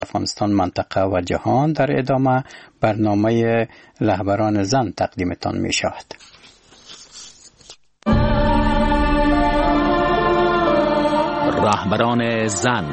افغانستان، منطقه و جهان در ادامه برنامه رهبران زن تقدیمتان می شود. رهبران زن.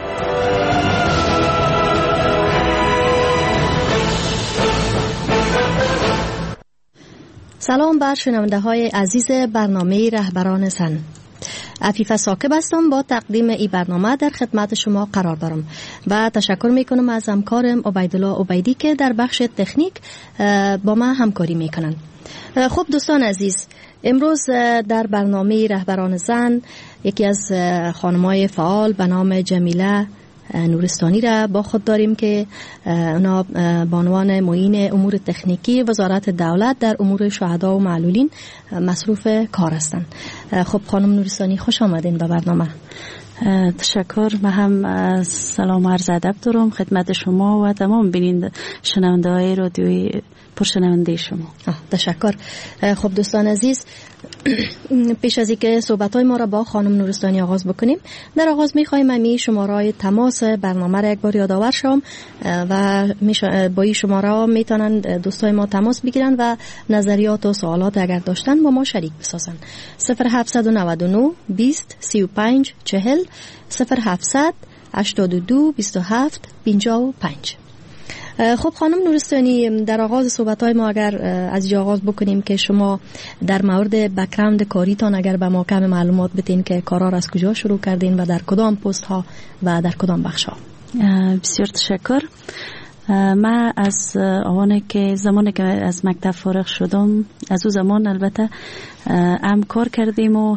سلام بر شنونده های عزیز برنامه رهبران زن. عفیفه ساکب هستم، با تقدیم این برنامه در خدمت شما قرار دارم و تشکر میکنم از همکارم عبیدالله عبیدی که در بخش تکنیک با من همکاری میکنن. خب دوستان عزیز، امروز در برنامه رهبران زن یکی از خانم‌های فعال به نام جمیله نورستانی را با خود داریم که اونا بانوان معین امور تکنیکی وزارت دولت در امور شهدا و معلولین مصروف کار هستند. خب خانم نورستانی، خوش آمدین به برنامه. تشکر. من هم سلام و عرض ادب دارم خدمت شما و تمام بیننده شنونده های رادیوی پرشنونده شما. تشکر. خب دوستان عزیز، پیش از اینکه صحبت‌های ما را با خانم نورستانی آغاز بکنیم، در آغاز می‌خوایم امی شماره تماس برنامه را یک بار یادآور شوم و با این شماره میتونن دوستای ما تماس بگیرن و نظریات و سوالات اگر داشتن با ما شریک بسازن. 0799 20 35 40 0700 82 27 55. خب خانم نورستانی، در آغاز صحبت‌های ما اگر از اینجا آغاز بکنیم که شما در مورد بک‌گراند کاریتان اگر به ما کم معلومات بدین که کارا را از کجا شروع کردین و در کدام پست ها و در کدام بخش ها. بسیار تشکر. من از زمانی که از مکتب فارغ شدم، از اون زمان البته هم کار کردیم و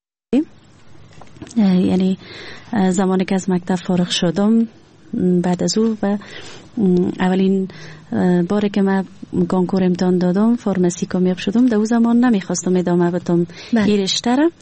یعنی زمانی که از مکتب فارغ شدم بعد از او و اولین باره که من کنکور امتحان دادم فارمسی کامیاب شدم، در اون زمان نمیخواستم ادامه بدم این رشته را.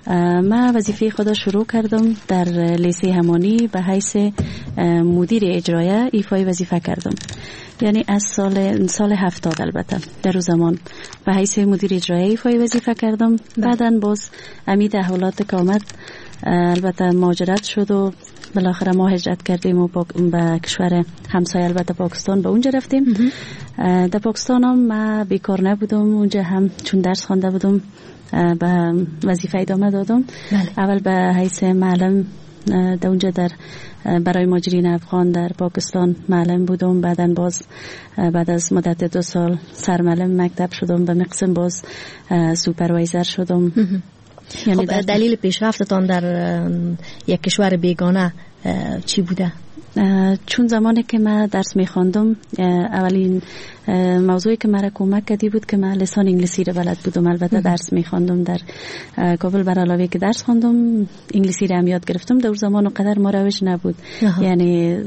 من وظیفه خود شروع کردم در لیسه همانی به حیث مدیر اجرایی ایفای وظیفه کردم، یعنی از سال 70 البته در اون زمان به حیث مدیر اجرایی ایفای وظیفه کردم. بعداً باز امید احوالات که آمد البته مهاجرت شد و بالاخره ما هجرت کردیم و به کشور همسایه البته پاکستان به اونجا رفتیم. در پاکستان هم من بیکار نبودم، اونجا هم چون درس خوانده بودم به وظیفه ادامه دادم. اول به حیث معلم در اونجا برای مهاجرین افغان در پاکستان معلم بودم. بعداً باز بعد از مدت 2 سال سرمعلم مکتب شدم، به مقسم باز سوپروایزر شدم. یعنی خب دلیل پیشرفتتان در یک کشور بیگانه چی بوده؟ چون زمانی که من درس می‌خواندم اولین موضوعی که مرا کمک کردی بود که من لسان انگلیسی را بلد بودم. البته درس می‌خواندم در کابل، بر علاوه که درس خواندم انگلیسی را هم یاد گرفتم. در اون زمان اونقدر مروج نبود. یعنی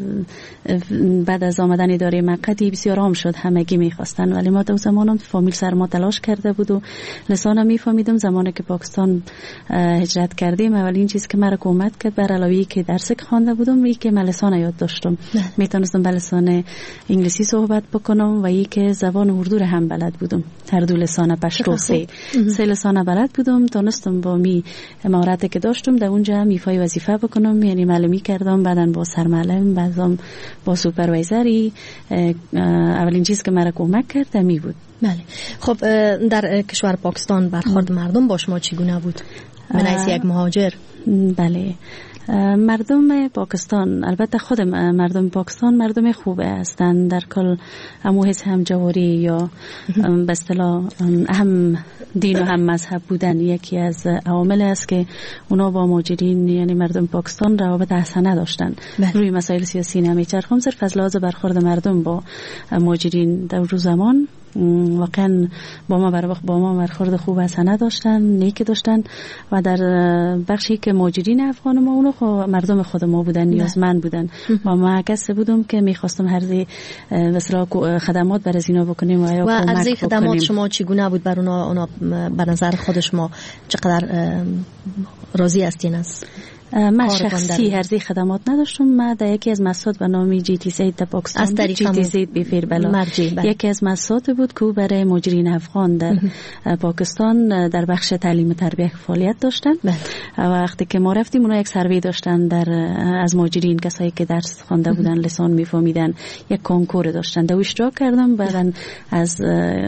بعد از آمدن اداره مقدی بسیار عام شد، همگی می‌خواستن، ولی ما در اون زمان فامیل سر ما تلاش کرده بود و لسانم می‌فهمیدم. زمانی که پاکستان هجرت کردیم اولین چیز که مرا کمک کرد بر علاوه که درس خوانده بودم این که من لسان یاد داشتم، میتونستم به لسان انگلیسی صحبت بکنم و ای که زبان اردو را هم بلد بودم. هر دو لسان پشتو سه لسان بلد بودم. تونستم با مهارتی که داشتم در اونجا هم ایفای وظیفه بکنم، یعنی معلمی کردم، بعداً با سرمعلم، بعداً با سوپروایزری. اولین چیز که مرا کمک کرد می بود. بله. خب در کشور پاکستان برخورد مردم با شما چگونه بود؟ من از یک مهاجر. بله، مردم پاکستان، البته خود مردم پاکستان مردم خوبه هستند، در کل حس هم جواری یا به اصطلاح هم دین و هم مذهب بودن یکی از عوامل است که اونا با مهاجرین یعنی مردم پاکستان روابط حسنه داشتن. روی مسائل سیاسی نمیچرخم، صرف از لحاظ برخورد مردم با مهاجرین در روز زمان واقعا با ما برخورد خوب حسنه داشتن، نیک داشتن و در بخشی که مهاجرین افغان ما اونو مردم خود ما بودن، نیازمند بودن و ما کسی بودم که میخواستم هر مثلا خدمات برای اینا بکنیم و از این خدمات شما چگونه بود بر اونا به نظر خود شما چقدر راضی هستین از من شخصی هرزی خدمات نداشتم. من در یکی از مؤسسات به نام جی تی زید در پاکستان از طریق جی تی زید بفیر بلا یکی از مؤسسات بود که برای مهاجرین افغان در پاکستان در بخش تعلیم و تربیت فعالیت داشتن. وقتی که ما رفتیم اونا یک سروی داشتن از مهاجرین، کسایی که درس خوانده بودن، لسان میفهمیدن، یک کنکور داشتن. در اشتراک کردم. بعدن از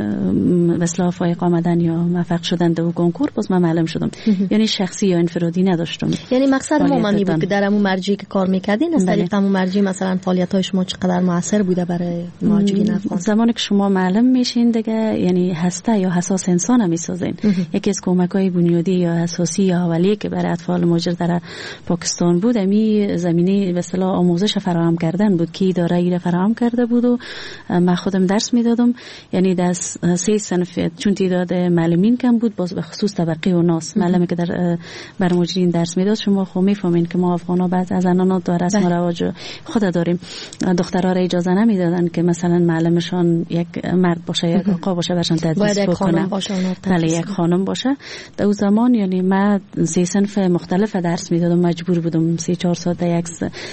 مثلا فائق آمدن یا موفق شدن در کنکور باز من معلم شدم. یعنی شخصی یا انفرادی نداشتم. یعنی مقصد ما بود که در همون مرجعی که کار میکردین از طریق همون مرجع مثلا فعالیت‌های شما چقدر موثر بوده برای مهاجرین افغان؟ زمانی که شما معلم میشین دیگه یعنی هسته یا حساس انسان هم میسازین. یکی از کمک‌های بنیادی یا اساسی یا اولیه که برای اطفال مهاجر در پاکستان بود امی زمینه به اصطلاح آموزش فراهم کردن بود که اداره ای فراهم کرده بود و من خودم درس میدادم. یعنی در 3 صنف چون تعداد معلمین کم بود، باز به خصوص طبقه و ناس معلمی که در بر مهاجرین درس میداد. شما خب میفهمین که ما افغانا بعد از زنانا در رسم و رواج خود داریم. دخترها را اجازه نمیدادن که مثلا معلمشان یک مرد باشه یا آقا باشه برشان تدریس بکنه. بله یک خانم باشه. در اون زمان یعنی من 3 صنف مختلف درس میدادم. مجبور بودم 3-4 ساعت یک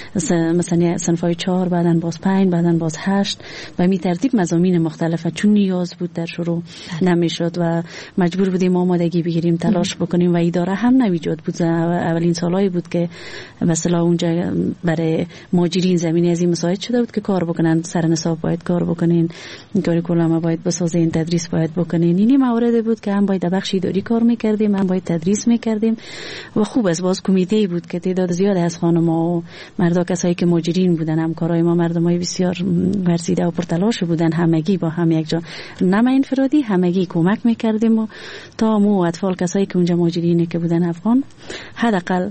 مثلا صنفای 4 بعدن باز 5 بعدن باز 8 و می ترتیب مضامین مختلفه چون نیاز بود در شروع نمیشد و مجبور بودیم آمادگی بگیریم، تلاش بکنیم و اداره هم نمیجاد بود. اولین سالایی بود که مثلا اونجا برای مهاجرین زمینه از این مساعد شده بود که کار بکنن، سر نصاب باید کار بکنین، کاریکولم باید بسازین، تدریس باید بکنین. اینی موارد بود که هم باید بخش اداری کار میکردیم، هم باید تدریس میکردیم و خوب است باز کمیته بود که تعداد زیاد از خانم‌ها و مردا کسایی که مهاجرین بودن، همکارای ما مردمای بسیار ورزیده و پرتلاش بودن، همگی با هم یک جا، نه من انفرادی، همگی کمک میکردیم و تا مو اطفال کسایی که اونجا مهاجرینی که بودن افغان حداقل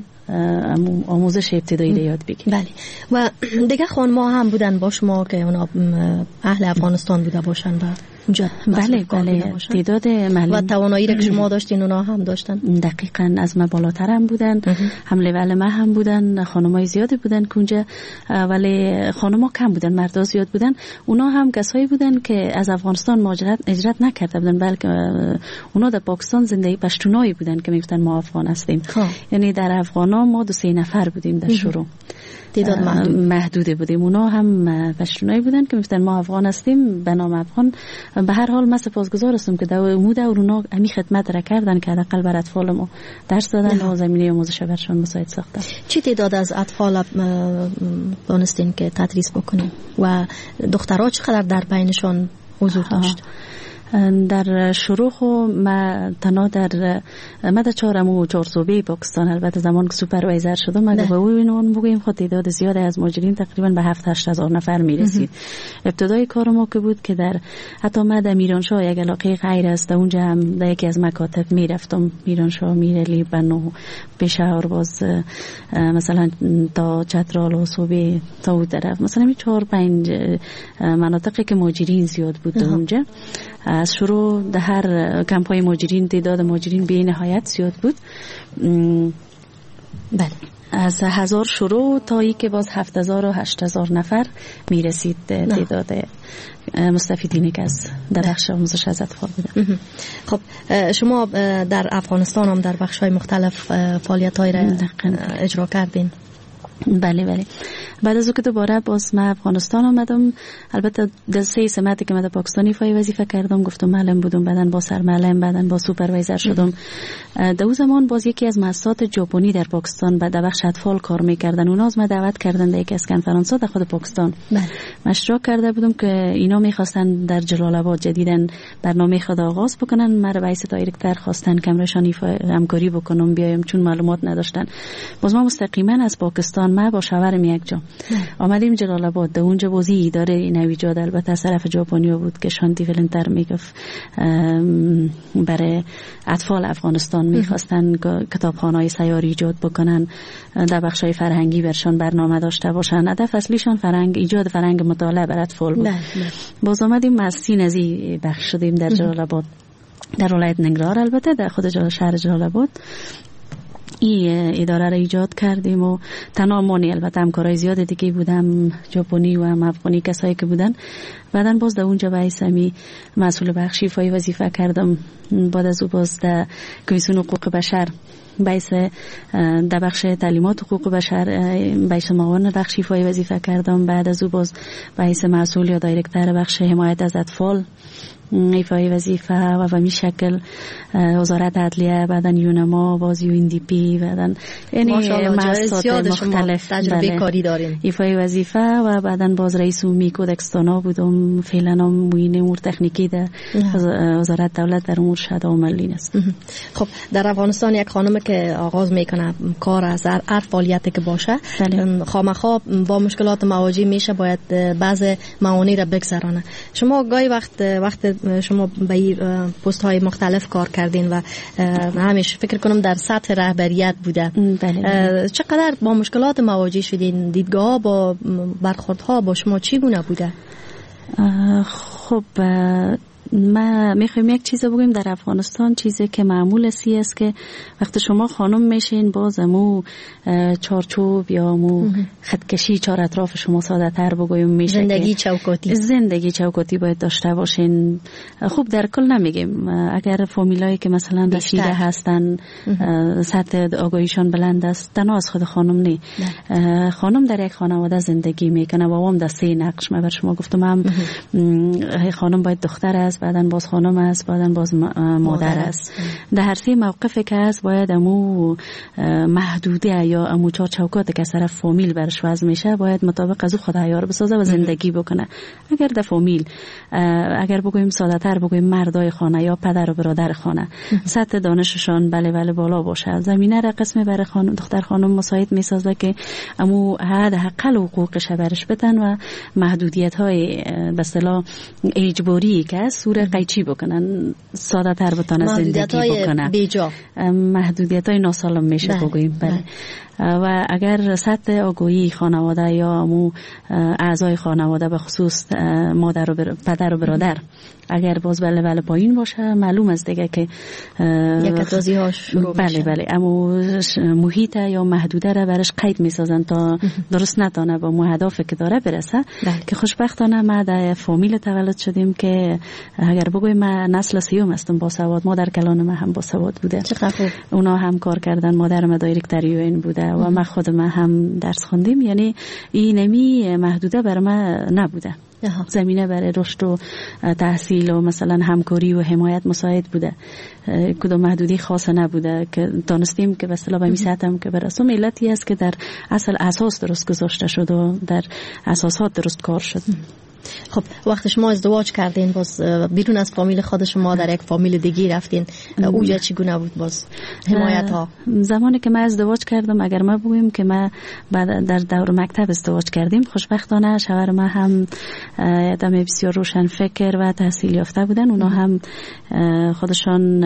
آموزش ابتدایی رو یاد بگیریم. بله. و دیگه خانم‌ها هم بودن با شما که اونا اهل افغانستان بوده باشن و بله تعداد معلم و توانایی را که شما داشتین اونا هم داشتن. دقیقاً از ما بالاتر هم بودن، هم لول ما هم بودن. خانمای زیادی بودن که اونجا، ولی خانم‌ها کم بودن، مردا زیاد بودن. اونا هم کسایی بودن که از افغانستان هجرت نکرده بودن، بلکه اونا در پاکستان زندگی پشتونایی بودن که میگفتن ما افغان هستیم. یعنی در افغانا ما 2-3 نفر بودیم در شروع، تعداد محدوده بودیم. اونا هم پشتونایی بودن که میگفتن ما افغان هستیم به نام افغان. به هر حال من سپاسگزار هستم که در اون دور اونا امی خدمت را کردن که حداقل بر اطفال ما درس دادن و زمینه آموزش برشان مساعد ساختن. چه تعداد از اطفال دانستین که تدریس بکنین و دخترها چقدر در بینشان حضور داشت؟ در شروع ما تنها در 4 صوبه پاکستان، البته زمان که سوپروایزر شدم اگه به اون بگیم خود تعداد زیاد از مهاجرین تقریبا به 7-8 هزار نفر میرسید. ابتدای کار ما که بود که در حتی ما در میرانشاه یک علاقه غیر است، اونجا هم در یکی از مکاتب میرفتم، میرانشاه، میرلی، بنو، پشاور، باز مثلا تا چترال و صوبه تا اون طرف، مثلا 4-5 مناطقی که مهاجرین زیاد بود اونجا. از شروع در هر کمپای مهاجرین تعداد مهاجرین به نهایت زیاد بود. بله. از 1000 شروع تا ای که باز 7000 و 8000 نفر میرسید تعداد مستفیدینی که از در بخش آموزش از اطفال بودن. خب شما در افغانستان هم در بخش‌های مختلف فعالیت‌های را اجرا کردین؟ بله. بعد از او که دوباره باز من افغانستان آمدم، البته در 3 سمتی که من در پاکستان ایفای وظیفه کردم، گفتم معلم بودم، بعدن با سرمعلم، بعدن با سوپروایزر شدم. در اون زمان باز یکی از مؤسسات ژاپنی در پاکستان بعد در بخش اطفال کار میکردن. اونا از ما دعوت کردن در یکی از کنفرانس‌ها در خود پاکستان. من اشتراک کرده بودم که اینا می‌خواستن در جلال آباد جدیداً برنامه خود آغاز بکنن. مرا رئیس دایرکتور خواستن که امرشان همکاری بکنم بیایم، چون معلومات نداشتن. باز ما مستقیما از پاکستان ما با شاورم یک جا آمدیم جلال آباد. در اونجا بازی اداره نویجاد البته از طرف ژاپنیا بود که شانتی فلنتر میگفت برای اطفال افغانستان میخواستن کتابخانه‌های سیاری ایجاد بکنن، در بخشای فرهنگی برشان برنامه داشته باشن. هدف اصلیشان ایجاد فرهنگ مطالعه برای اطفال بود. باز آمدیم از 3 نزی بخش شدیم در جلال آباد، در ولایت ننگرهار، البته در خود شهر جلال آباد. این اداره را ایجاد کردیم و تنها مانی، البته همکارای زیاد دیگه بودم، ژاپنی و هم افغانی کسایی که بودن. بعدن باز در اونجا بایسمی مسئول بخش ایفای وظیفه کردم. بعد از او باز در کمیسیون حقوق بشر بایس در بخش تعلیمات حقوق بشر بایس معاون بخش ایفای وظیفه کردم. بعد از او باز بایس مسئول یا دایرکتر بخش حمایت از اطفال ایفای وظیفه و به می شکل وزارت عدلیه، بعدن یونما، باز UNDP، بعدن یعنی مؤسسات مختلف تجربه کاری داریم ایفای وظیفه و بعدن باز رئیس عمومی کودکستانا بودم. فعلا هم معین امور تکنیکی در وزارت دولت در امور شهادت عملی است. خب در افغانستان یک خانم که آغاز میکنه کار از هر فعالیتی که باشه خامخا با مشکلات مواجه میشه، باید بعض موانع را بگذرانه. شما گاهی وقت شما به پست های مختلف کار کردین و همیشه فکر کنم در سطح رهبریت بوده. چقدر با مشکلات مواجه شدین؟ دیدگاه با برخوردها با شما چی گونه بوده؟ خب ما میخوایم یک چیز بگویم در افغانستان، چیزی که معمول است که وقتی شما خانم میشین بازمو چارچوب یا مو خطکشی چار اطراف شما ساده تر بگویم میشه. زندگی چوکاتی باید داشته باشین. خوب در کل نمیگیم، اگر فامیلایی که مثلا رسیده هستن سطح آگاهیشان بلند است، تنها از خود خانم نی. خانم در یک خانواده زندگی میکنه و هم دسته نقش. من بر شما گفتم هم خانم باید دختر است، بعدن باز خانم است، بعدن باز مادر است. در هر سه موقفی که است باید امو محدوده یا امو چار چوکاتی که سر فامیل برش وضع میشه باید مطابق از او خود عیار بسازه و زندگی بکنه. اگر در فامیل اگر بگویم ساده‌تر بگویم مردای خانه یا پدر و برادر خانه سطح دانششان بله بالا باشه، زمینه را قسم برای خانم دختر خانم مساعد میسازه که امو حداقل حقوقش برش بدن و محدودیت های به اصطلاح اجباری که سوره قیچی بکنن، ساده تر بتونه زندگی بکنن. محدودیت های ناسالم میشه بگوییم. بله. و اگر سطح آگاهی خانواده یا مو اعضای خانواده به خصوص مادر و پدر و برادر اگر باز بله پایین باشه، معلوم است دیگه که یک توضیح ها شروع میشه. بله اما محیط یا محدوده را برش قید میسازن تا درست نتونه با هدفی که داره برسه. که خوشبختانه ما در فامیل تولد شدیم که اگر بگویم ما نسل سیوم هستم با سواد. مادر کلان ما هم با سواد بوده، اونا هم کار کردن. مادر ما دایرکتر UN بوده و ما خود ما هم درس خوندیم. یعنی این نمی محدوده بر ما نبوده. زمینه برای رشد و تحصیل و مثلا همکاری و حمایت مساعد بوده. کدام محدودی خاصه نبوده که دانستیم که به اصطلاح به میساتم که برسم علتی است که در اصل اساس درست گذاشته شد و در اساسات درست کار شد. خب وقتی شما ازدواج کردین باز بیرون از فامیل خود شما در یک فامیل دیگه رفتین، اوجا چگونه بود باز حمایت ها؟ زمانی که من ازدواج کردم، اگر ما بگویم که ما بعد در دور مکتب ازدواج کردیم، خوشبختانه شوهر ما هم آدم بسیار روشن فکر و تحصیل یافته بودن. اونا هم خودشان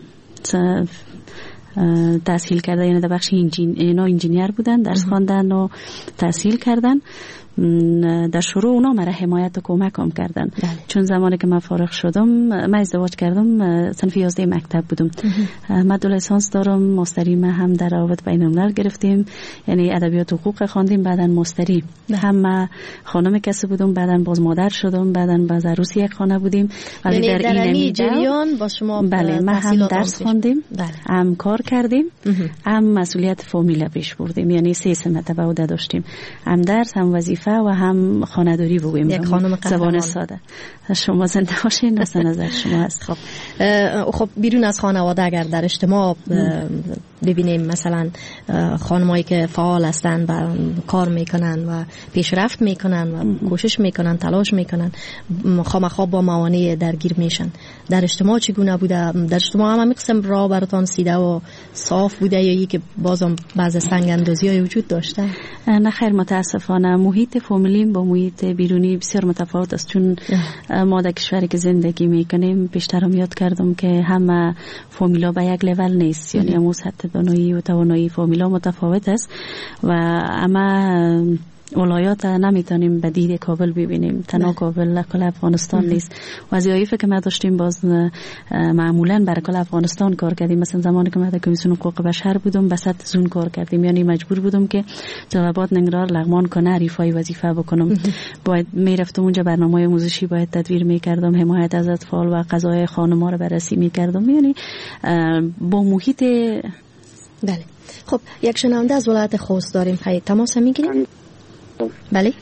تحصیل کرده، یعنی در بخش انجینیر بودن، درس خواندن و تحصیل کردن. در شروع اونا مرا حمایت و کمک هم کردن. چون زمانی که من فارغ شدم، من ازدواج کردم صنف 11 مکتب بودم. من دو لیسانس دارم، ماستری ما هم در روابط بین الملل گرفتیم، یعنی ادبیات و حقوق خواندیم. بعدن ماستری هم خانم کسی بودم، بعدن باز مادر شدم، بعدن باز عروس یک خانه بودیم. ولی یعنی در این جریان با شما بله ما هم درس خواندیم، هم کار کردیم، هم مسئولیت فامیل پیش بردیم. یعنی 3 سمت عهده داشتیم، هم درس، هم وظیفه و هم خانه‌داری بگویم. یک خانم زبان ساده. شما زنده باشین، از نظر شما هست. خب بیرون از خانواده اگر در اجتماع ببینیم مثلا خانمایی که فعال هستن و کار میکنن و پیشرفت میکنن و کوشش میکنن، تلاش میکنن، خامخا با موانع درگیر میشن. در اجتماع چگونه بوده؟ در اجتماع هم قسم راه براتون سیده و صاف بوده یا ای که بازم بعض سنگ اندازی های وجود داشته؟ نه خیر، متاسفانه محیط فامیلی با محیط بیرونی بسیار متفاوت است. چون ما در کشوری که زندگی میکنیم بیشترم یاد کردم که همه فامیلا به یک لول نیست. یعنی همون سطح دانایی و توانایی فامیلا متفاوت است و اما ولایات نمیتونیم به دید کابل ببینیم. تنها کابل کل افغانستان نیست. وظایفی که ما داشتیم باز معمولا برای کل افغانستان کار کردیم. مثلا زمانی که ما در کمیسیون حقوق بشر بودم به سطح زون کار کردیم، یعنی مجبور بودم که جلال‌آباد، ننگرهار، لغمان، کنر ایفای وظیفه بکنم. باید میرفتم اونجا، برنامه‌های آموزشی باید تدویر میکردم، حمایت از اطفال و قضايا خانم‌ها رو بررسی میکردم. یعنی با محیط بله. خب یک شنونده از ولایت خوست داریم. تماس میگیریم؟ بله.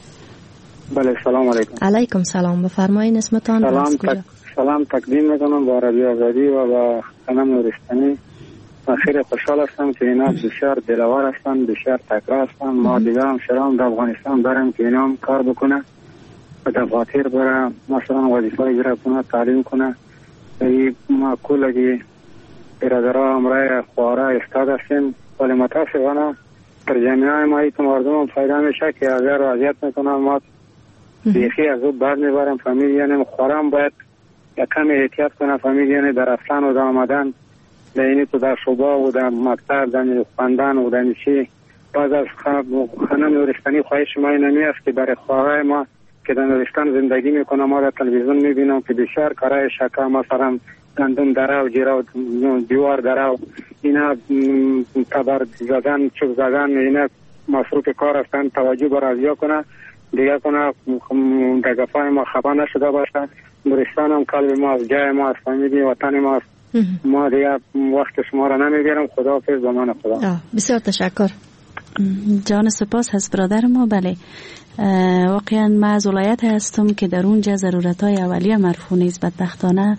بله سلام علیکم. علیکم سلام. بفرمایید اسمتان. سلام تقدیم میکنم با رادیو آزادی و با خانم نورستانی. من خیلی خوشحال هستم که اینا بسیار دلوار هستن، بسیار تکرار هستن. ما دیگه هم شرام در افغانستان داریم که اینا هم کار بکنه و دفاتر بره، مثلا وظیفه اجرا کنه، تعلیم کنه. ما کلگی برادرها امرای خواره استاد هستیم، ولی متاسفانه در جامعه ما ایت مردم پیدا میشه که اگر اذیت میکنه ما بیخی از او بر میبرم. فامیل یعنی خورم باید کمی احتیاط کنه. فامیل یعنی در رفتن و در آمدن در اینی تو در شعبه و در مکتب در خواندن و در چی. باز از خانم نورستانی خواهش ما اینمی است که برای خواهر ما که در نورستان زندگی میکنه، ما در تلویزیون میبینم که بسیار کارهای شکر مثلا گندم دره و جیره و دیوار دره و اینا تبر زدن چوب زدن اینا مصروف کار هستن. توجه بر ازیا کنه دیگه کنه دگفای ما خفا نشده باشه. نورستان هم قلب ما از جای ما از فامیلی وطن ما است. ما دیگه وقت شما را نمیگیرم. خداحافظ به من خدا. بسیار تشکر. جان سپاس هست برادر ما. بله واقعا ما از ولایت هستم که در اونجا ضرورت‌های اولیه مرفوع نیست. بدبختانه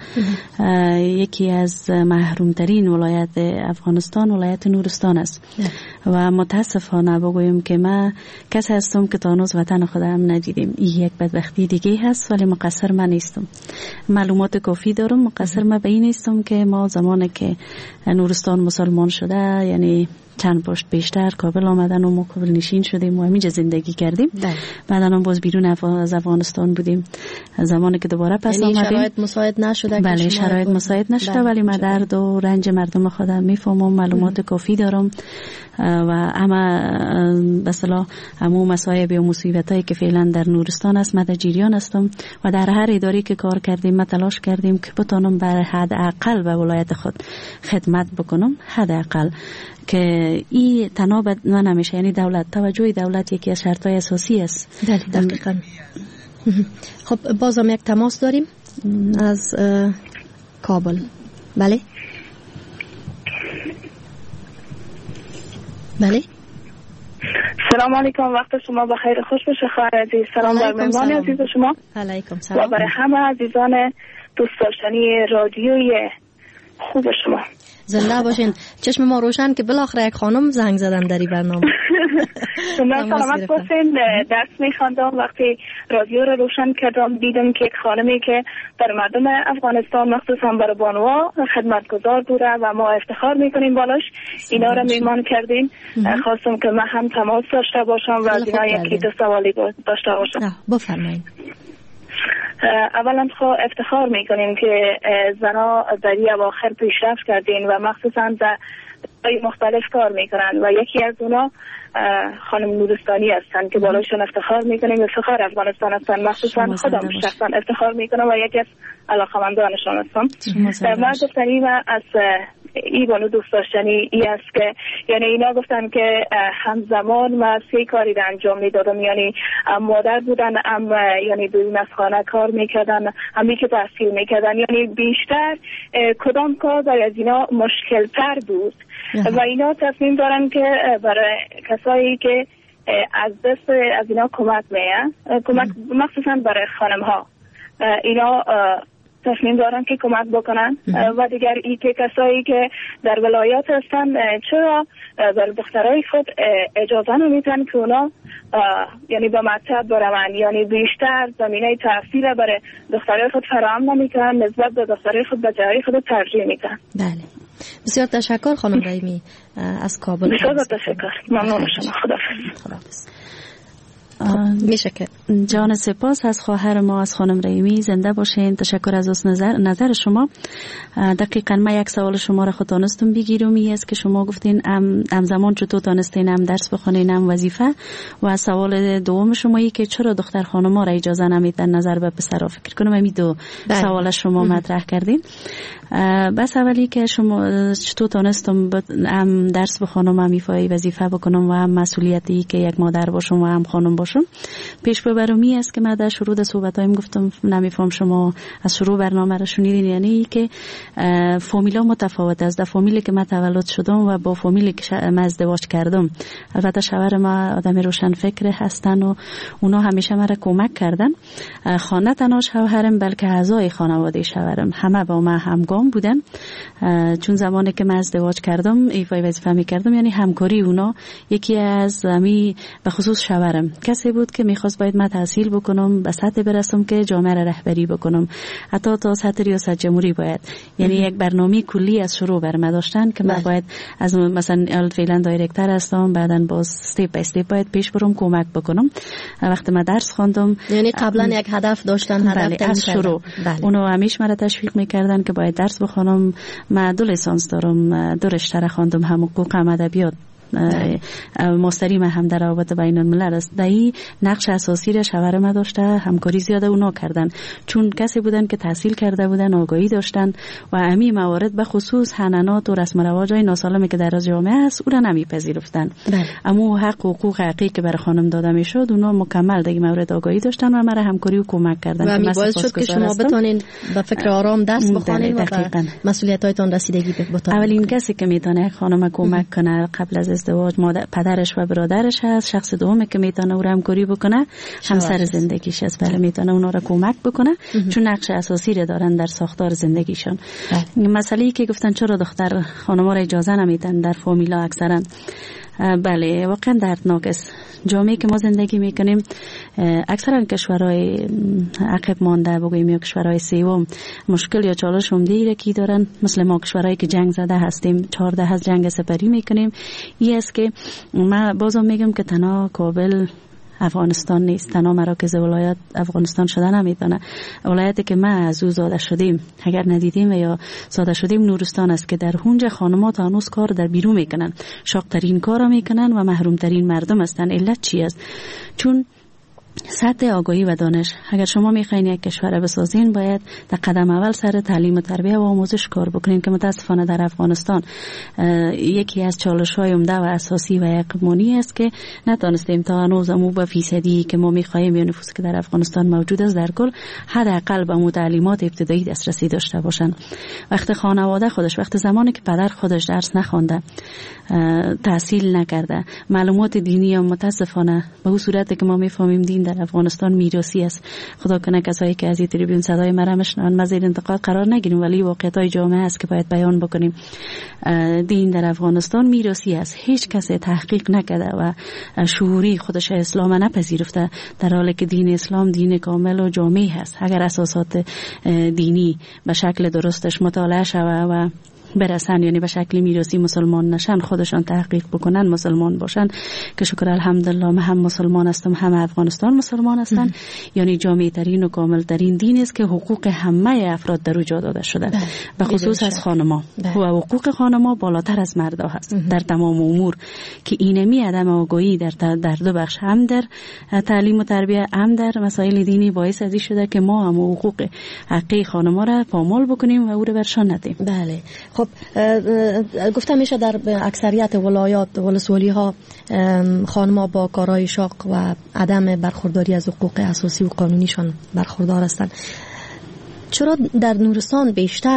یکی از محرومترین ولایت افغانستان ولایت نورستان است و متاسفانه بگویم که ما کسی هستم که تا هنوز وطن خودم ندیدیم. این یک بدبختی دیگه هست، ولی مقصر من نیستم. معلومات کافی دارم. مقصر من به این نیستم که ما زمانی که نورستان مسلمان شده، یعنی چند پشت بیشتر کابل آمدن و ما کابل نشین شدیم و همینجا زندگی کردیم. بعدا هم باز بیرون از افغانستان بودیم. زمانی که دوباره پس آمدیم شرایط مساعد نشده. بله شرایط مساعد نشده، ولی من درد و رنج مردم خودم میفهمم. معلومات کافی دارم و اما به اصطلاح همو مصایب و مصیبتایی که فعلا در نورستان است من در جریان هستم و در هر اداری که کار کردیم ما تلاش کردیم که بتونم بر حداقل به ولایت خود خدمت بکنم. حداقل که این تنها من نمیشه، یعنی دولت، توجه دولت یکی از شرطهای اساسی است. دقیقاً. خب بازم یک تماس داریم از کابل. بله بله. سلام علیکم، وقت شما بخیر، خوش باشه خواهر عزیز. سلام بر مهمان عزیز شما. علیکم سلام. و برای همه عزیزان دوست داشتنی رادیوی خوب شما. زنده باشین. چشم ما روشن که بالاخره یک خانم زنگ زدن در این برنامه. سلامت باشین. درس میخواندم، وقتی رادیو رو روشن کردم دیدم که یک خانمی که در مردم افغانستان مخصوصا برای بانوها خدمتگزار بوده و ما افتخار میکنیم بالاش. اینا رو میمان کردیم. خواستم که من هم تماس داشته باشم و از اینا یکی دو سوالی داشته باشم. بفرمایید. اولا افتخار میکنیم که زنها در این اواخر پیشرفت کردین و مخصوصا در مختلف کار میکنن و یکی از اونا خانم نورستانی هستن که بالایشون افتخار میکنیم. افتخار افغانستان هستن. مخصوصا خودم شخصا افتخار میکنم و یکی از علاقمندانشان هستم. من گفتنی و از ای بانو دوست داشتنی ای است که یعنی اینا گفتن که همزمان ما 3 کاری را انجام میدادم، یعنی مادر بودن، یعنی بیرون از خانه کار میکردن، همی که تحصیل میکردن. یعنی بیشتر کدام کار برای از اینا مشکل تر بود و اینا تصمیم دارن که برای کسایی که از دست از اینا کمک کمک مخصوصا برای خانم ها اینا تصمیم دارن که کمک بکنن و دیگر ای که کسایی که در ولایات هستن چرا بر دخترای خود اجازه نمیدن که اونا یعنی به مکتب برون، یعنی بیشتر زمینه تحصیل برای دخترای خود فراهم نمیکنن، نسبت به دخترای خود به جای خود ترجیح میدن. بله بسیار تشکر خانم رحیمی از کابل. بسیار تشکر. ممنون شما. خداحافظ. میشه که جان سپاس از خواهر ما از خانم رحیمی. زنده باشین. تشکر از نظر شما. دقیقاً ما یک سوال شما را خود تانستم بگیرم. این است که شما گفتین همزمان چطور تانستین هم درس بخونین هم وظیفه، و سوال دوم شما ای که چرا دختر خانما را اجازه نمیدن نظر به پسرا. فکر کنم همین دو سوال شما مطرح کردین. بس اولی که شما چطور تانستم هم درس بخونم هم وظیفه بکنم و هم مسئولیتی که یک مادر باشم و هم خانم باشم باشم. پیش ببرمی است که من در شروع صحبتایم گفتم، نمیفهم شما از شروع برنامه را شنیدین، یعنی که فامیلا متفاوت است. در فامیلی که من تولد شدم و با فامیلی که من ازدواج کردم، البته شوهر ما آدم روشن فکر هستن و اونا همیشه مرا کمک کردن. خانه تنها شوهرم بلکه اعضای خانواده شوهرم همه با من همگام بودن، چون زمانی که من ازدواج کردم ایفای وظیفه می‌کردم، یعنی همکاری اونا. یکی از می به خصوص شوهرم کسی بود که می‌خواست باید من تحصیل بکنم، به سطح برسم که جامعه را رهبری بکنم، حتی تا سطح ریاست جمهوری باید. یعنی یک برنامه کلی از شروع بر من داشتن که من باید از مثلا فعلا دایرکتور هستم، بعداً باز استپ بای استپ باید پیش برم، کمک بکنم. وقتی من درس خواندم، یعنی قبلا یک هدف داشتن، هدف از شروع اونو همیشه مرا تشویق میکردن که باید درس بخونم. من 2 لیسانس دارم، 2 رشته را خواندم، هم حقوق هم ادبیات. ماستری من هم در روابط بین الملل است. دایی نقش اساسی را شوهر ما داشته، همکاری زیاده اونا کردن، چون کسی بودن که تحصیل کرده بودن، آگاهی داشتن و امی موارد به خصوص حنانات و رسم و رواجای ناسالمی که در جامعه است او را نمیپذیرفتن. اما حق و حقوق حقیقی که برای خانم داده میشد اونا مکمل در این مورد آگاهی داشتن و مرا همکاری و کمک کردن و باعث شد که شما بتونین به فکر آرام دست بخونین و به مسئولیت‌هایتان رسیدگی بتونین. اولین کسی که میتونه خانم کمک کنه قبل از ازدواج پدرش و برادرش هست. شخص دومی که میتونه او را همکاری بکنه همسر زندگیش است. بله، میتونه اونا را کمک بکنه چون نقش اساسی را دارن در ساختار زندگیشان. مسئله‌ای که گفتن چرا دختر خانم‌ها را اجازه نمیدن در فامیلا اکثرا، بله واقعا دردناک است. جامعه که ما زندگی میکنیم اکثرا کشورهای عقب مانده، بگوییم یا کشورهای سوم، مشکل یا چالش عمده‌ای که دارن، مثل ما کشورهایی که جنگ زده هستیم، 14 از جنگ سپری میکنیم. این است که من بازم میگم که تنها کابل افغانستان نیست، تنها مراکز ولایت افغانستان شده نمیتونه. ولایتی که ما از او زاده شدیم، اگر ندیدیم و یا زاده شدیم، نورستان است که در اونجا خانم‌ها هنوز کار در بیرون میکنن، شاق‌ترین کارا میکنن و محروم‌ترین مردم هستن. علت چی است؟ چون سطح آگاهی و دانش. اگر شما میخواین یک کشور بسازین باید در قدم اول سر تعلیم و تربیت و آموزش کار بکنین که متاسفانه در افغانستان یکی از چالش‌های عمده و اساسی و یقینی است که نتونستیم تا هنوز امو به فیصدی که ما میخوایم یا نفوسی که در افغانستان موجود است در کل حداقل به تعلیمات ابتدایی دسترسی داشته باشن. وقت خانواده خودش، وقت زمانی که پدر خودش درس نخوانده، تحصیل نکرده، معلومات دینی هم متاسفانه به اون صورتی که ما میفهمیم دین در افغانستان میراثی است. خدا کنه کسایی که از این تریبیون صدای مرا میشنون ما زیر انتقاد قرار نگیریم، ولی واقعیت‌های جامعه است که باید بیان بکنیم. دین در افغانستان میراثی است، هیچ کسی تحقیق نکرده و شعوری خودش اسلام نپذیرفته، در حالی که دین اسلام دین کامل و جامع است. اگر اساسات دینی به شکل درستش مطالعه شود و برسن، یعنی به شکل میراثی مسلمان نشن، خودشان تحقیق بکنن، مسلمان باشن، که شکر الحمدلله من هم مسلمان هستم، هم افغانستان مسلمان هستن. یعنی جامع ترین و کامل ترین دین است که حقوق همه افراد در او جا داده شده، به خصوص از خانما و حقوق خانما بالاتر از مردا هست در تمام امور، که اینمی عدم آگاهی در دو بخش، هم در تعلیم و تربیت هم در مسائل دینی، باعث ازی شده که ما هم حقوق حقیقی خانما را پامال بکنیم و او را برشان ندیم. بله. خب گفتم میشه در اکثریت ولایات ولسوالی ها خانم‌ها با کارهای شاق و عدم برخورداری از حقوق اساسی و قانونیشان برخوردار هستند. چرا در نورستان بیشتر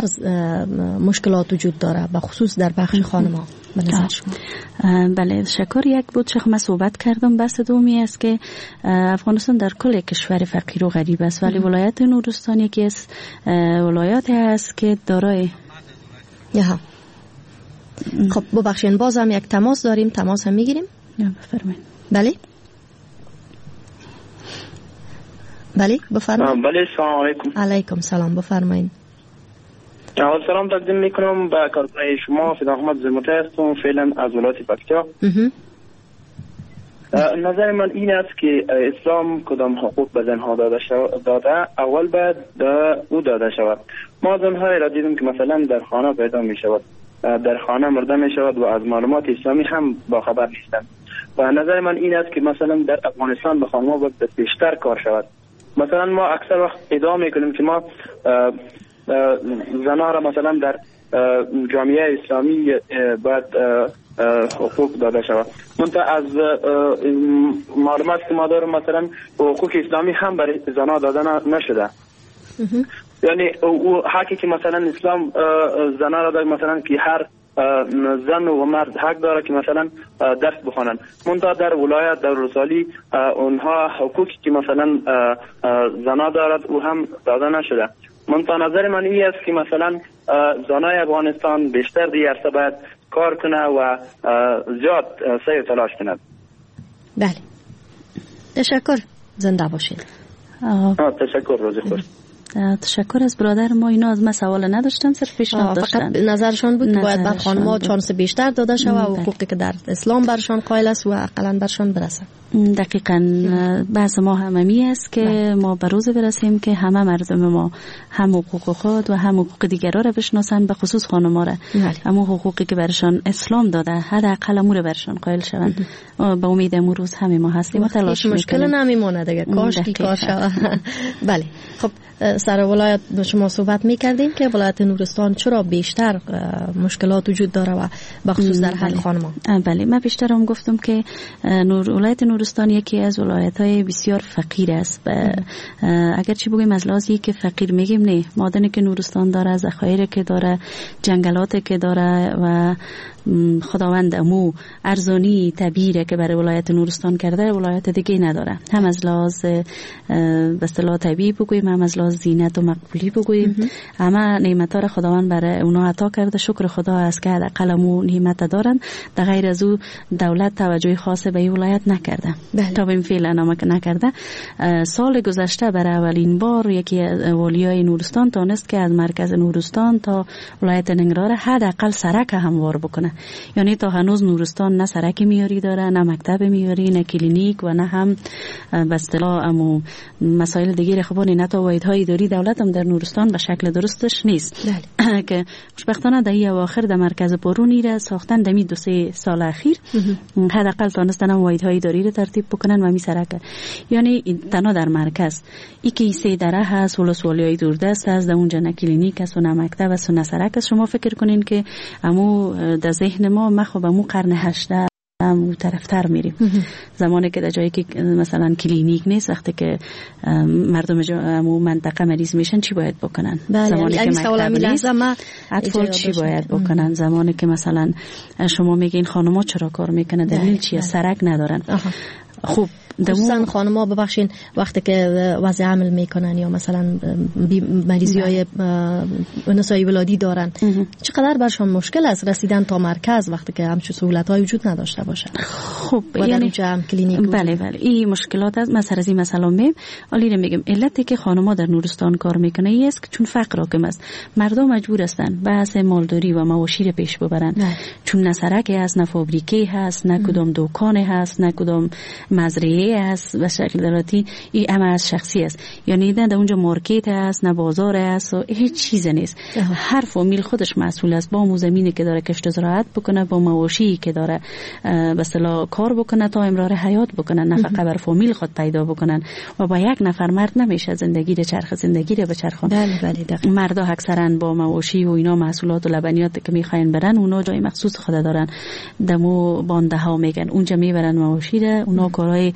مشکلات وجود داره، به خصوص در بخش خانم‌ها به نظر شما؟ بله، شکر یک بود چه من صحبت کردم. بحث دومی است که افغانستان در کل کشور فقیر و غریب است، ولی ولایت نورستان یکی از ولایاتی است که دارای خب ببخشید باز هم یک تماس داریم، تماس هم میگیریم. بفرمایید. بله بله بفرمایید. بله سلام علیکم. علیکم سلام، بفرمایید. سلام تقدیم میکنم به کارکنای شما. فدا احمد زلموتی هستم، فعلا از ولایت پکتیا. نظر من این است که اسلام کدام حقوق به زنها داده اول باید او داده شود. ما زنهای را دیدیم که مثلا در خانه پیدا می شود، در خانه مرده می شود و از معلومات اسلامی هم با خبر نیستند. و نظر من این است که مثلا در افغانستان به خانم‌ها باید بیشتر کار شود. مثلا ما اکثر وقت ادعا میکنیم که ما زنها را مثلا در جامعه اسلامی باید حقوق داده شود. منتها از معلومات که ما داریم مثلا حقوق اسلامی هم برای زنان داده نشده. یعنی او حقی که مثلا اسلام زنان را داره، مثلا که هر زن و مرد حق داره که مثلا درس بخوانند، منتها در ولایت در رسالی اونها حقوقی که مثلا زنان دارد او هم داده نشده. منتها نظر من این است که مثلا زنای افغانستان بیشتر دیگه عرصه باید کار کنه و زیاد سعی و تلاش کند. بله، تشکر، زنده باشید. تشکر، روز خوش. تشکر از برادر ما. اینا از ما سوال نداشتن، صرف پیشنهاد داشتن. فقط نظرشان بود که باید بر خانم‌ها چانس بیشتر داده شود و حقوقی که در اسلام برشان قائل است و اقلاً برشان برسه. دقیقاً بحث ما هممی است که ما به روز برسیم که همه مردم ما هم حقوق خود و هم حقوق دیگران را بشناسن، به خصوص خانم‌ها را. اما حقوقی که برشان اسلام داده حداقل امور برشان قائل شوند. به امید امروز روز همه ما هستیم و تلاش می‌کنیم. مشکل نمیمونه دیگه، کاش کی کار شود. بله، خب سر ولایت شما صحبت می‌کردیم که ولایت نورستان چرا بیشتر مشکلات وجود داره و به خصوص در حق خانم‌ها. بله، من بیشتر هم گفتم که ولایت نورستان یکی از ولایت‌های بسیار فقیر است. اگرچه بگیم از لحاظی که فقیر میگیم نه، معدنی که نورستان داره، ذخایر که داره، جنگلاتی که داره و خداوند امو ارزانی طبیعی که برای ولایت نورستان کرده ولایت دیگه نداره. هم از لحاظ به اصطلاح طبیعی بگوییم، هم از لحاظ زینت و مقبولی بگوییم، همه نعمت‌ها را خداوند برای اونا عطا کرده. شکر خدا است که حداقل امو نعمت دارن. در غیر از او دولت توجه خاص به این ولایت نکرده. تا به این فعلا نکرده. سال گذشته برای اولین بار یکی از والیای نورستان تونست که از مرکز نورستان تا ولایت ننگرهار حداقل سرک هموار بکنه. یعنی تا هنوز نورستان نه سرک میاری داره، نه مکتب میاری، نه کلینیک و نه هم به اصطلاح امو مسائل دیگه خبانی، نه تا واحدهای اداری دولت هم در نورستان به شکل درستش نیست. که خوشبختانه در این اواخر در مرکز برونی را ساختن در 2-3 سال اخیر حداقل تونستن واحدهای اداری را ترتیب بکنن و می سرک. یعنی تنها در مرکز ای که 3 دره هست، ولسوالیای دوردست هست، در اونجا نه کلینیک است و نه مکتب است و نه سرک است. شما فکر کنین که امو در ذهن ما خب امو قرن 18 اون طرفتر میریم. زمانی که در جایی که مثلا کلینیک نیست، وقتی که مردم امو منطقه مریض میشن چی باید بکنن؟ زمانی که مکتب نیست اطفال چی باید بکنن؟ زمانی که مثلا شما میگین خانم‌ها چرا کار میکنه، دلیل چیه؟ سرک ندارن. خوب خصوصا خانم‌ها ببخشین وقتی که وضع حمل میکنن یا مثلا مریضی‌های نسایی ولادی دارن، چقدر برشان مشکل است رسیدن تا مرکز وقتی که همچون سهولت‌های وجود نداشته باشه. خب یعنی کلینیک. بله این مشکلات است. مثلا از این مثلا میگم علتی که خانم‌ها در نورستان کار میکنه ای است که چون فقر حاکم است، مردم مجبور هستن بحث مالداری و مواشی پیش ببرن. چون نه سرکی هست، نه فابریکه هست، نه کدام دکان هست، نه کدام مزرعه است و شکل دراتی این همه از شخصی است. یعنی نه در اونجا مارکت است، نه بازار است و هیچ چیز نیست. هر فامیل خودش مسئول است با زمینی که داره کشت و زراعت بکنه، با مواشی که داره به اصطلاح کار بکنه تا امرار حیات بکنه، نفقه بر فامیل خود پیدا بکنن و با یک نفر مرد نمیشه زندگی رو زندگی رو بچرخون. بله مردا اکثرا با مواشی و اینا محصولات و لبنیات که میخواین برن اونا جای مخصوص خود دارن. دمو بانده ها میگن اونجا میبرن مواشی رو، اونا کارهای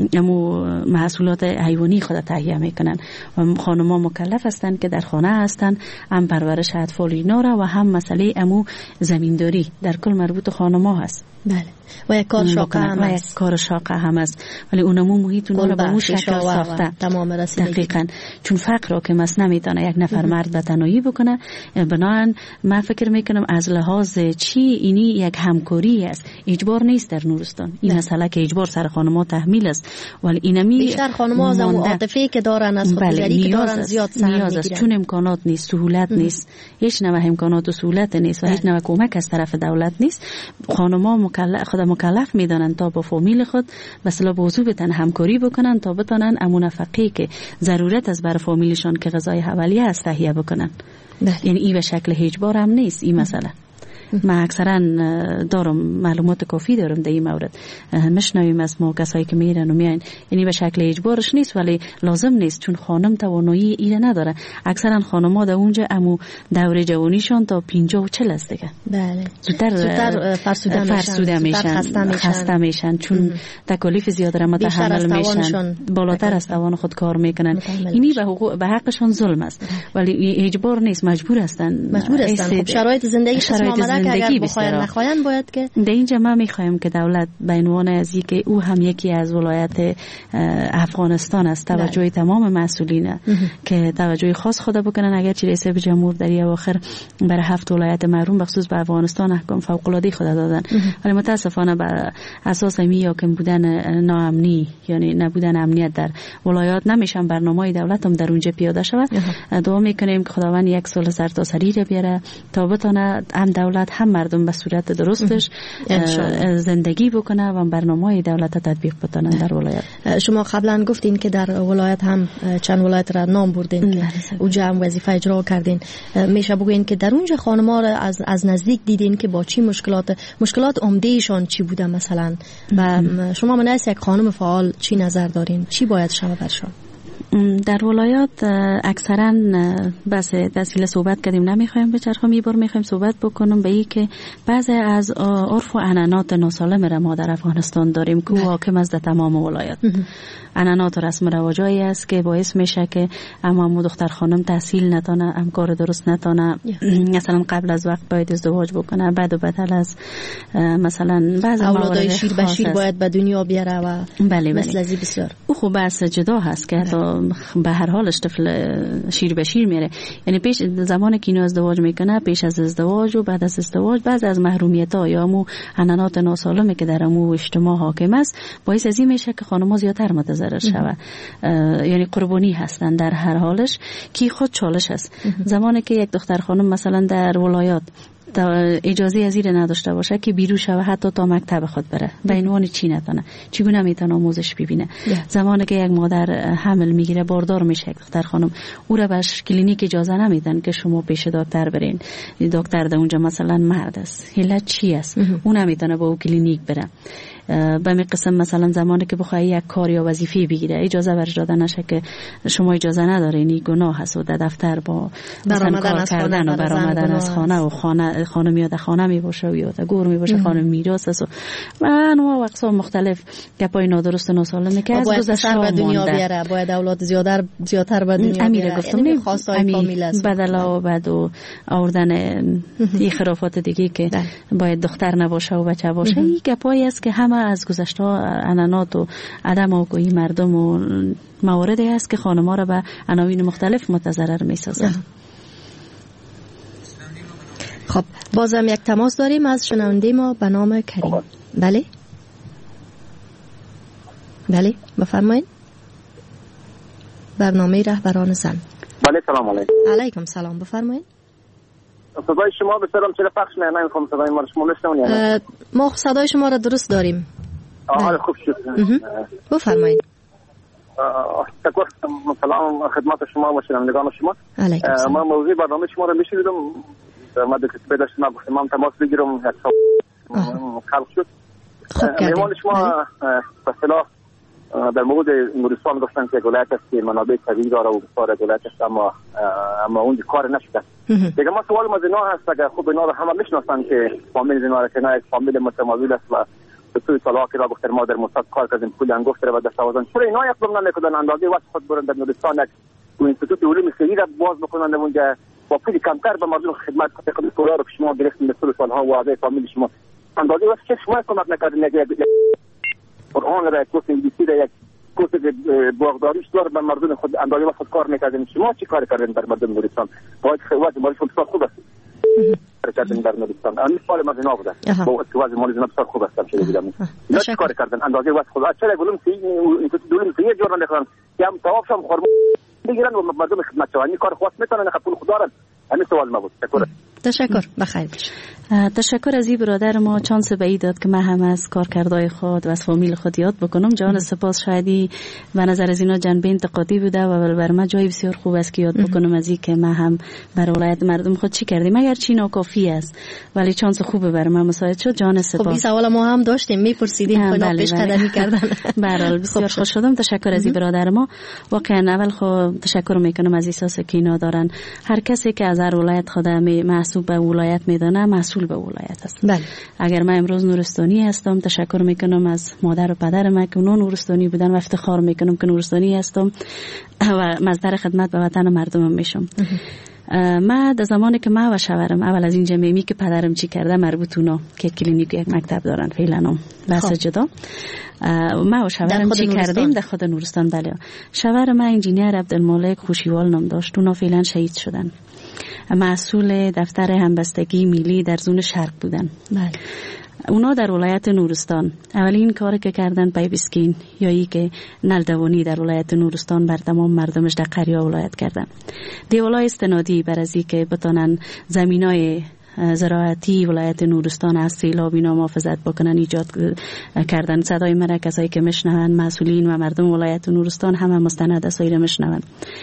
امو محصولات حیوانی خود تهیه میکنن و خانم‌ها مکلف هستند که در خانه هستند، هم پرورش اطفال اینا را و هم مسئله امو زمینداری در کل مربوط خانم‌ها هست. بله و یک کار شاقه هم است. کار شاقه هم است، ولی اونمو محیط اونا رو به اون شکل ساخته. تمام رسیدگی. دقیقاً چون فقر که مس نمیتونه یک نفر مرد به تنهایی بکنه، بنابراین من فکر میکنم از لحاظ چی اینی یک همکاری است، اجبار نیست در نورستان. این مسئله که اجبار سر خانم‌ها تحمیل است، ولی اینمی بیشتر خانم‌ها از اون عاطفی که دارن از خودگذری که دارن زیاد سهم میگیرن. چون امکانات نیست، سهولت نیست، هیچ نوع امکانات و سهولت نیست و هیچ نوع کمک از طرف دولت نیست. خانم‌ها مکلف میدانن تا با فامیل خود مثلا موضوع بتن همکاری بکنن تا بتونن امون نفقه که ضرورت از بر فامیلشان که غذای اولیه است تهیه بکنن. یعنی این به شکل اجبار هم نیست این مسئله. من اکثرا دارم معلومات کافی دارم در این مورد. مشنویم از ما کسایی که میرن و میاین، یعنی به شکل اجبارش نیست ولی لازم نیست، چون خانم توانایی ایره نداره. اکثرا خانم‌ها در اونجا امو دوره جوانیشون تا 50 و 40 است دیگه. بله. زودتر فرسوده میشن، خسته میشن چون تکالیف زیاده متحمل میشن، بالاتر از توان خود کار میکنن. اینی به حقشون ظلم است ولی اجبار نیست، مجبور هستن. خب شرایط زندگیشون آمده که اگر بخواین نخواین باید که در اینجا ما میخوایم که دولت به عنوان از اینکه او هم یکی از ولایت افغانستان است توجه تمام مسئولین که توجه خاص خود بکنن. اگرچه رئیس جمهور در اواخر برای 7 ولایت محروم بخصوص به افغانستان احکام فوق العاده خود دادن، ولی متاسفانه بر اساس حاکم بودن ناامنی یعنی نبودن امنیت در ولایات نمیشن برنامه‌های دولت هم در اونجا پیاده شود. دعا میکنیم که خداوند یک سال سرتاسری را بیاره تا بتونه هم دولت هم مردم به صورت درستش زندگی بکنه و برنامه‌های دولت تطبیق بکنن در ولایت. شما قبلا گفتین که در ولایت هم چند ولایت را نام بردین، اونجا هم وظیفه اجرا کردین. میشه بگوین که در اونجا خانم‌ها را از نزدیک دیدین که با چی مشکلات عمده‌شان چی بوده مثلا، و شما من از یک خانم فعال چی نظر دارین، چی باید شما برشون؟ در ولایات اکثرا بس تفصیل صحبت کردیم نمیخوایم به چرخ میبار، میخوایم صحبت بکنم به این که بعضی از عرف و عنعنات ناسالم را ما در افغانستان داریم که حاکم است در تمام ولایات. عنعنات و رسم و رواجایی است که باعث میشه که اما دختر خانم تحصیل نتونه، کار درست نتونه، مثلا قبل از وقت باید ازدواج بکنه، بعد و بدل از مثلا بعضی اولادای شیر به شیر باید به دنیا بیاره و بله مثل ازی بسیار. او خب بحث جدا هست که به هر حالش طفل شیر به شیر میره. یعنی پیش زمانی که اینو ازدواج میکنه، پیش از ازدواج و بعد از ازدواج، بعض از محرومیت‌ها یا مو عنعنات ناسالمی که در مو اجتماع حاکم است باعث از این میشه که خانم‌ها زیاتر متضرر شوند. یعنی قربانی هستن در هر حالش که خود چالش است. زمانی که یک دختر خانم مثلا در ولایات اجازه از این نداشته باشه که بیرون شوه حتی تا مکتب خود بره، به عنوان چی نتونه، چگونه میتونه آموزش ببینه. زمانی که یک مادر حمل میگیره، باردار میشه یک دختر خانم، او را باش کلینیک اجازه نمیدن که شما پیش دکتر برین، دکتر در اونجا مثلا مرد است، علت چی است، اون نمیتونه با او کلینیک بره. به می قسم مثلا زمانی که بخوای یک کار یا وظیفه بگیره اجازه برش داده نشه که شما اجازه ندارین، این گناه هست و در دفتر با مثلا کار کردن و برآمدن از خانه و خانه میاد خانه می باشه و یا گور می باشه، خانه میراث است و انواع و اقسام مختلف گپای نادرست و ناسالم که از گذشته به دنیا بیاره، باید اولاد زیادتر به دنیا بیاره. گفتم خواستای فامیل است بدلا و بعد آوردن این خرافات دیگه که باید دختر نباشه و بچه باشه. این گپایی است که هم از گذشته عنعنات و عدم آگاهی مردم و مواردی است که خانم‌ها را به عناوین مختلف متضرر می‌سازند. خب بازم یک تماس داریم از شنونده ما به نام کریم. بله بله بفرمایید. برنامه رهبران زن. بله سلام علیکم. علیکم سلام، بفرمایید. صدای شما بسیارم چرا پخش نمی‌کنم؟ صدای ما شما نشنون؟ ما صدای شما را درست داریم. آره خوب شد. بفرمایید. تشکر. سلام خدمت شما و شنوندگان شما. علیکم سلام. ما موضوع برنامه شما را میشنیدم، ما دکتر داشتم گفتم تماس بگیرم، یک خلق شد. مهمان شما به اصطلاح در مورد نورستان گفتن که ولایت است که منابع طبیعی داره و بسیار ولایت است، اما اون کار نشده. دیگه ما سوال ما زنا هست، اگر خوب اینا رو همه میشناسن که فامیل زنا را که نه یک فامیل متمایل است و به سوی طلاق را گفتن ما در مصد کار کردیم پول انگفت را به دست آوردن. چرا اینا اقدام نمیکنن اندازه وقت خود برن در نورستان یک اینستیتوت علوم صحی را باز بکنن اونجا با پول کمتر به مردم خدمت کنن؟ پولا رو شما گرفتین به طول سالها و اعضای فامیل شما اندازه وقت چه شما کمک نکردین؟ قرآن را یک کورس انگلیسی را یک کورس باغداریش داره به مردم خود اندازه وقت کار نکردین. شما چی کار کردین در مردم نورستان؟ باید وضع مالی شما خوب است کردن در نورستان. این سوال ما زنا بوده با وضع مالی زنا بسیار خوب است. چه دیدم اینا چی کار کردن اندازه وقت خود چرا گلم سی دولم سی جور نکنن که هم توافق هم خرم بگیرن و مردم خدمت شوانی کار خاص میتونن خپل خدا را. همین سوال ما بود. تشکر. تشکر. بخیر. تشکر از این برادر ما، چانس به ای داد که من هم از کارکردهای خود و از فامیل خود یاد بکنم. جان سپاس. شاید به نظر از اینا جنبه انتقادی بوده و بر من جای بسیار خوب است که یاد بکنم از این که من هم بر ولایت مردم خود چی کردیم، اگر چی ناکافی است ولی چانس خوبه بر من مساعد شد. جان سپاس. خب این سوال ما هم داشتیم، میپرسیدیم خیلی پیش قدمی کردن. به هر حال بسیار خوش شدم. تشکر از این برادر ما. واقعا اول خود تشکر میکنم از احساسی که اینا دارن. هر کسی که از هر ولایت خود محسوب به ولایت میدونه مسئول به ولایت است. بله. اگر من امروز نورستانی هستم تشکر میکنم از مادر و پدرم که اونها نورستانی بودن و افتخار میکنم که نورستانی هستم و مصدر خدمت به وطن مردمم میشم. من در زمانی که من و شوهرم اول از این جمعیمی که پدرم چی کرده مربوط اونا که کلینیک یک مکتب دارن فعلا بس جدا، ما و شوهرم چی کردیم در خود نورستان. بله. شوهر من انجینیر عبدالمالک خوشیوال نام داشت، اونا فعلا شهید شدن. مسئول دفتر همبستگی ملی در زون شرق بودن. بله. اونا در ولایت نورستان اولین کاری که کردن پیوستگی یا ای که نلدوانی در ولایت نورستان بر تمام مردمش در قریه ولایت کردن. دیولای استنادی بر ازی که بتونن زمینای زراعتی ولایت نورستان از سیلاب اینا محافظت بکنن ایجاد کردن. صدای مرا کسایی که میشنون مسئولین و مردم ولایت نورستان همه مستند اسایره میشنون.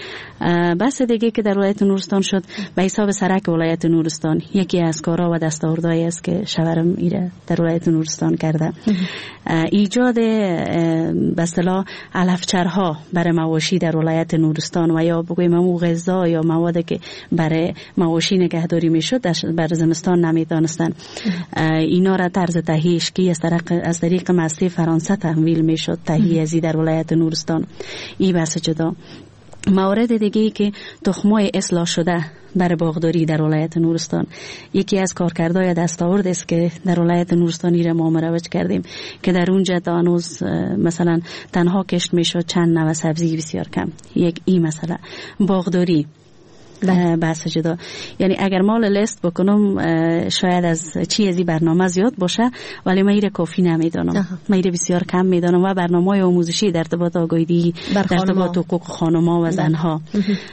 بس دیگه که در ولایت نورستان شد به حساب سرک ولایت نورستان یکی از کارا و دستاوردهایی است که شوهرم ایره در ولایت نورستان کرده. ایجاد به اصطلاح علفچرها برای مواشی در ولایت نورستان و یا بگویم همون غذا یا موادی که برای مواشی نگهداری میشد بر زمستان نمیدانستن. اینا را طرز تهیهش که از طریق مصرف فرانسه تحویل میشد تهیه ازی در ولایت نورستان. این بحث جدا. موارد دیگه ای که تخمای اصلاح شده برای باغداری در ولایت نورستان یکی از کارکردهای دستاورد است که در ولایت نورستانی را ما مروج کردیم که در اونجا تا هنوز مثلا تنها کشت میشد چند نوع سبزی بسیار کم. یک این مثلا باغداری بحث جدا. یعنی اگر مال لیست بکنم شاید از چی ازی برنامه زیاد باشه ولی من ایره کافی نمیدانم. من ایره بسیار کم میدانم و برنامه آموزشی در ارتباط آگاهی در ارتباط حقوق خانم‌ها و زنها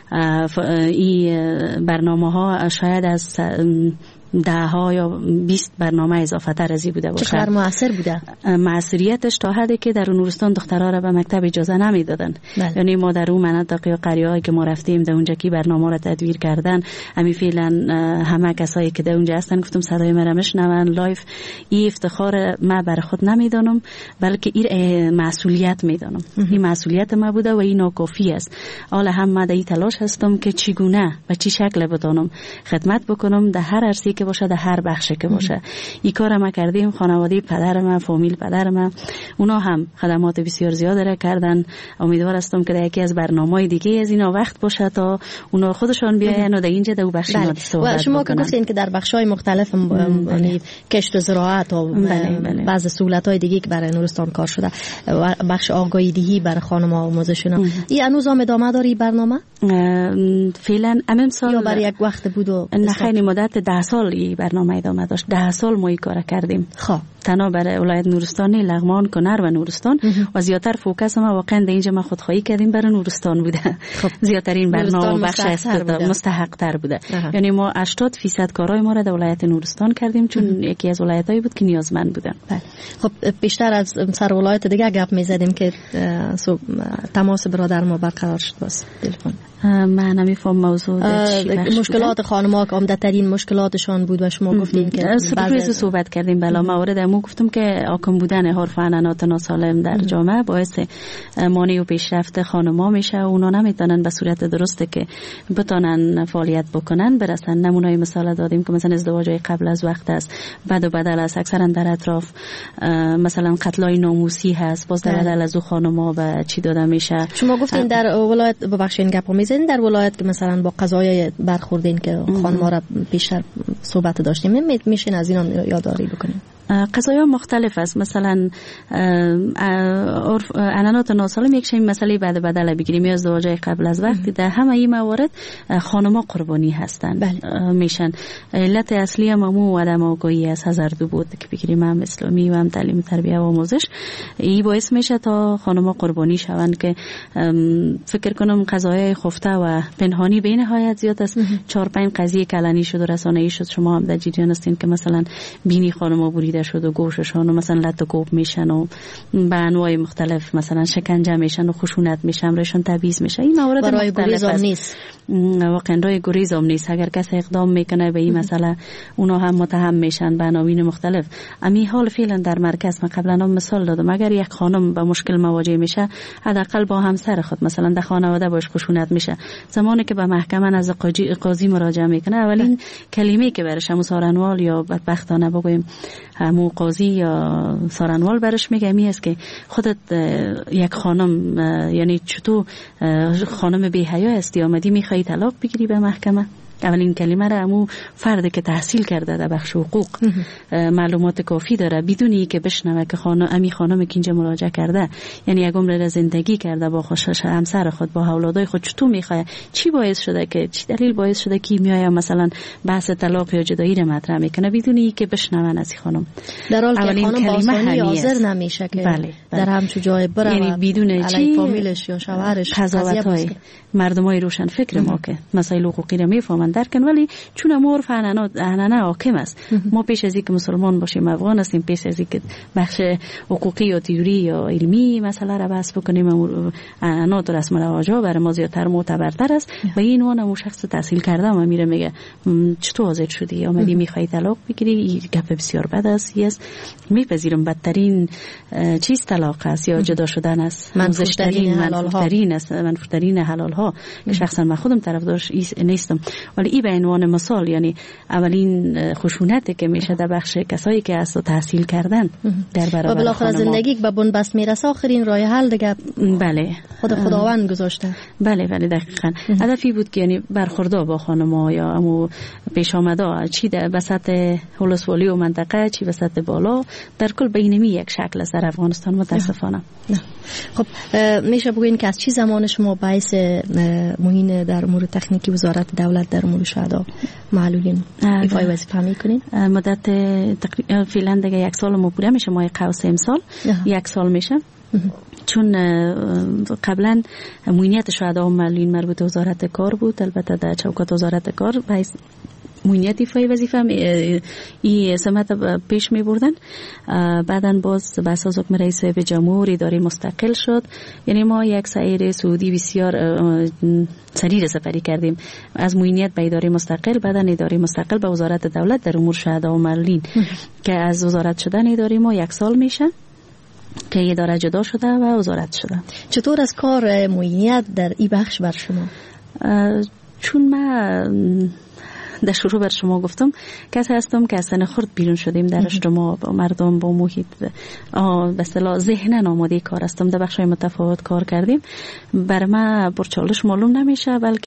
این برنامه ها شاید از 10 یا 20 برنامه اضافه تر ازی بوده باشه. چقدر مؤثر بوده؟ مؤثریتش تا حدی که در نورستان دخترها را به مکتب اجازه نمیدادن. یعنی ما در اون مناطق یا قریه‌ای که ما رفتیم در اونجا کی برنامه را تدویر کردن همین فعلا همه کسایی که در اونجا هستن گفتم صدای مرا میشنون لایف. این افتخار ما بر خود نمیدانم بلکه این مسئولیت میدانم. این مسئولیت ما بوده و این ناکافی است. حالا هم من در این تلاش هستم که چگونه و چی شکل بتونم خدمت بکنم در هر عرصه‌ای که باشه در هر بخشی که باشه. این کار ما کردیم. خانواده پدر من فامیل پدر من اونا هم خدمات بسیار زیاد را کردن. امیدوار هستم که در یکی از برنامه‌های دیگه از اینا وقت باشه تا اونا خودشان بیاین و در اینجا در بخش و شما که گفتین که در بخش‌های مختلف یعنی کشت و زراعت و بعض سهولت‌های دیگه که برای نورستان کار شده و بخش آگاهی دهی برای خانم‌ها آموزشونا این هنوز هم ادامه داره این برنامه؟ فعلا امام سال یا برای یک وقت بود و خیلی مدت 10 سال این برنامه ادامه داشت. 10 سال ما این کار کردیم. خب تنها برای ولایت نورستان، لغمان، کنر و نورستان و زیاتر فوکس ما واقعا در اینجا ما خودخواهی کردیم برای نورستان بوده. خب زیاترین برنامه بخش مستحق تر بوده. یعنی ما 80% کارهای ما را در ولایت نورستان کردیم چون یکی از ولایتایی بود که نیازمند بودن. خب بیشتر از سر ولایت دیگه گپ می‌زدیم که تماس برادر ما برقرار شد باز تلفن. من نمی‌فهم موضوع مشکلات خانم‌ها که عمده‌ترین مشکلاتشان بود و شما گفتین که بعضی صحبت کردیم بلا موارد ما گفتم که حاکم بودن عرف و عنعنات ناسالم در جامعه باعث مانع و پیشرفت خانم‌ها میشه. اونا نمیتونن به صورت درسته که بتونن فعالیت بکنن برسن. نمونه‌ای مثال دادیم که مثلا ازدواج‌های قبل از وقت است، بعد و بدل است، اکثرا در اطراف مثلا قتل‌های ناموسی هست، باز در بدل از خانم‌ها به چی داده میشه. شما گفتین در ولایت ببخشید گپ میزنین در ولایت که مثلا با قضایای برخوردین که خانم‌ها را بیشتر صحبت داشتیم میشین از اینا یادآوری بکنیم. قضایا مختلف است. مثلا عنعنات ناسالم یک شی مسئله بعد بدل بگیریم یا ازدواج قبل از وقت، در همه این موارد خانم‌ها قربانی هستند. میشن علت اصلی همو عدم آگاهی از هزاردو بود که بگیریم هم اسلامی و هم تعلیم تربیه و آموزش، این باعث میشه تا خانم‌ها قربانی شوند که فکر کنم قضایای خفته و پنهانی به نهایت زیاد است. 4-5 قضیه کلانی شد و رسانه‌ای شد، شما هم در جریان هستین که مثلا بینی خانم‌ها بریده شد و گوششان و مثلا لط و کوب میشن و به انواع مختلف مثلا شکنجه میشن و خشونت میشن، روشون تبعیض میشه. این موارد برای گریز هم نیست، واقعا رای گریز هم نیست. اگر کسی اقدام میکنه به این مسئله اونا هم متهم میشن به عناوین مختلف. امی حال فعلا در مرکز من قبلا هم مثال دادم، اگر یک خانم با مشکل مواجه میشه حداقل با همسر خود مثلا در خانواده باش خشونت میشه، زمانی که به محکمه از قاضی مراجعه میکنه اولین کلمه که برش همون سارنوال یا بدبختانه بگویم همون قاضی یا سارنوال برش میگه می است که خودت یک خانم یعنی چطور خانم بی حیا هستی آمدی میخوایی طلاق بگیری به محکمه. اولین کلمه را همون فردی که تحصیل کرده در بخش حقوق معلومات کافی داره بدونی که بشنوه که امی خانم که اینجا مراجعه کرده یعنی یک عمر را زندگی کرده با همسر خود با اولادای خود، چطور میخواه، چی باعث شده که چی دلیل باعث شده که میایم مثلا بحث طلاق یا جدایی را مطرح میکنه بدونی که بشنون از خانم. در حالی که خانم بازخوانی حاضر نمیشه که در همچون جای بره یعنی بدون چی فامیلش یا شوهرش قضاوت‌های مردمای روشن فکر ما که مسائل حقوقی را میفهمن درکن، ولی چون عرف عنعنه حاکم است. ما پیش از اینکه مسلمان باشیم افغان هستیم، پیش از اینکه بخش حقوقی یا تئوری یا علمی مسئله را بحث بکنیم عنعنات و رسم و رواج‌ها برای ما زیادتر معتبرتر است. و این اون شخص تحصیل کرده و میره میگه چطور آزاد شدی آمدی میخوای طلاق بگیری، این گپ بسیار بد است. است میپذیرم بدترین چیز طلاق است یا جدا شدن است، منفورترین حلال ها که شخصا من خودم طرفدارش نیستم. ولی این به عنوان مثال یعنی اولین خشونتی که میشه در بخش کسایی که اصلا تحصیل کردن در برابر و بالاخره زندگی به بنبست میرسه آخرین راه حل دیگه بله خداوند گذاشته. بله دقیقاً هدفی بود که یعنی برخوردار با خانم‌ها یا امو پیش آمده چی در وسط ولسوالی و منطقه چی وسط بالا در کل بینمی یک شکل است در افغانستان متاسفانه. خب میشه بگوین که از چی زمان شما باعث معین در امور تکنیکی وزارت دولت در امور شهدا معلولین ایفای وظیفه میکنین؟ مدت تقریبا فعلا دیگه 1 سال ما بوده، میشه ماه قوس امسال 1 سال میشه. چون قبلا معینیت شهدا و معلولین مربوط وزارت کار بود، البته در چوکات وزارت کار باعث معینیت ایفای وظیفه این سمت پیش می بردن. بعدن باز بس از حکم رئیس به جمهور اداره مستقل شد. یعنی ما یک سیر سعودی بسیار سریع سفری کردیم از معینیت به اداره مستقل، بعدن اداره مستقل به وزارت دولت در امور شهدا و معلولین که از وزارت شدن اداره ما 1 سال میشه که اداره جدا شده و وزارت شده. چطور از کار معینیت در این بخش بر شما؟ چون من در شروع بر شما گفتم کسی هستم که از سن خرد بیرون شدیم در اجتماع با مردم با محیط به اصطلاح ذهناً آماده کار هستم، در بخش‌های متفاوت کار کردیم. بر من پرچالش معلوم نمیشه بلکه